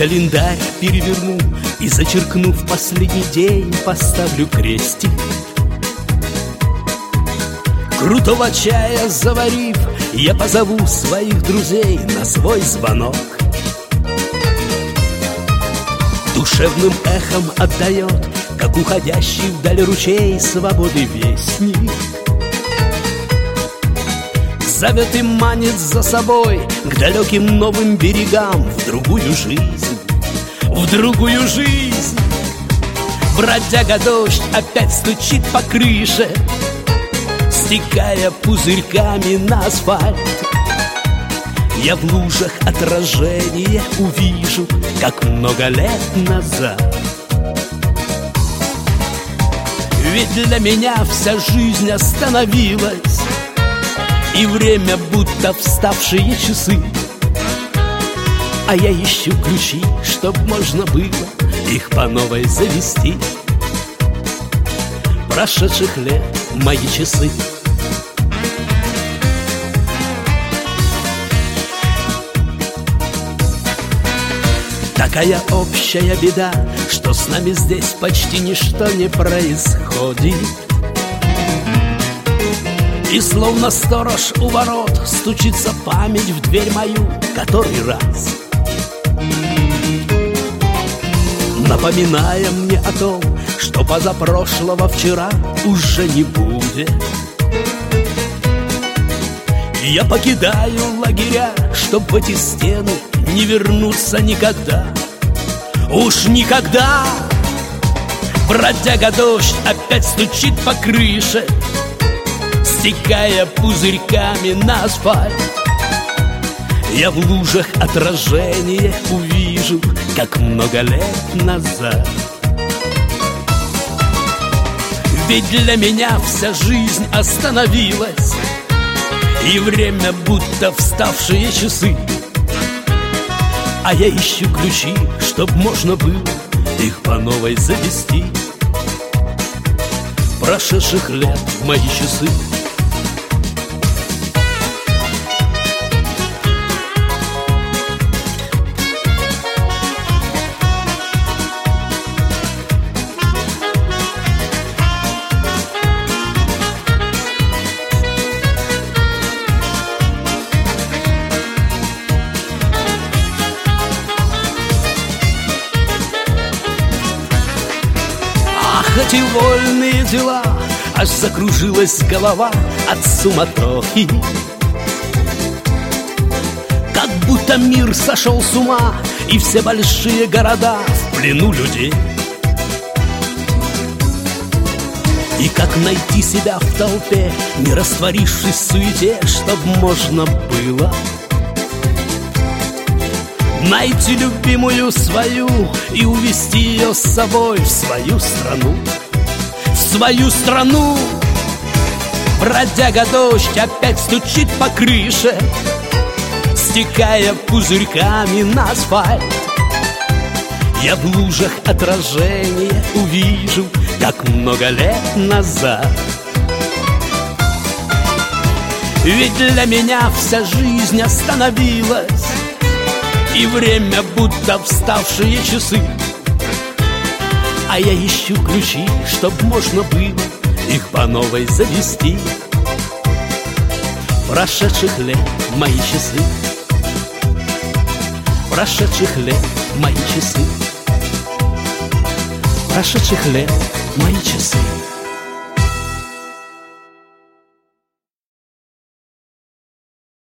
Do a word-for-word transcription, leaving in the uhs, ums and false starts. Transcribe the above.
календарь переверну и, зачеркнув последний день, поставлю крестик. Крутого чая заварив, я позову своих друзей на свой звонок. Душевным эхом отдает, как уходящий вдаль ручей, свободы вестник. Зовет и манит за собой к далеким новым берегам, в другую жизнь, в другую жизнь. Бродяга дождь опять стучит по крыше, стекая пузырьками на асфальт. Я в лужах отражение увижу, как много лет назад. Ведь для меня вся жизнь остановилась, и время будто вставшие часы. А я ищу ключи, чтоб можно было их по новой завести. Прошедших лет мои часы. Такая общая беда, что с нами здесь почти ничто не происходит. И словно сторож у ворот стучится память в дверь мою который раз, напоминая мне о том, что позапрошлого вчера уже не будет. Я покидаю лагеря, чтоб в эти стены не вернуться никогда. Уж никогда. Бродяга дождь опять стучит по крыше, стекая пузырьками на асфальт. Я в лужах отражение увижу, как много лет назад. Ведь для меня вся жизнь остановилась, и время будто вставшие часы. А я ищу ключи, чтоб можно было их по новой завести. Прошедших лет мои часы. Эти вольные дела, аж закружилась голова от суматохи. Как будто мир сошел с ума, и все большие города в плену людей. И как найти себя в толпе, не растворившись в суете, чтоб можно было найти любимую свою и увести ее с собой в свою страну. В свою страну. Бродяга дождь опять стучит по крыше, стекая пузырьками на асфальт. Я в лужах отражение увижу, как много лет назад. Ведь для меня вся жизнь остановилась, и время будто вставшие часы. А я ищу ключи, чтоб можно было их по новой завести. Прошедших лет мои часы. Прошедших лет мои часы. Прошедших лет мои часы.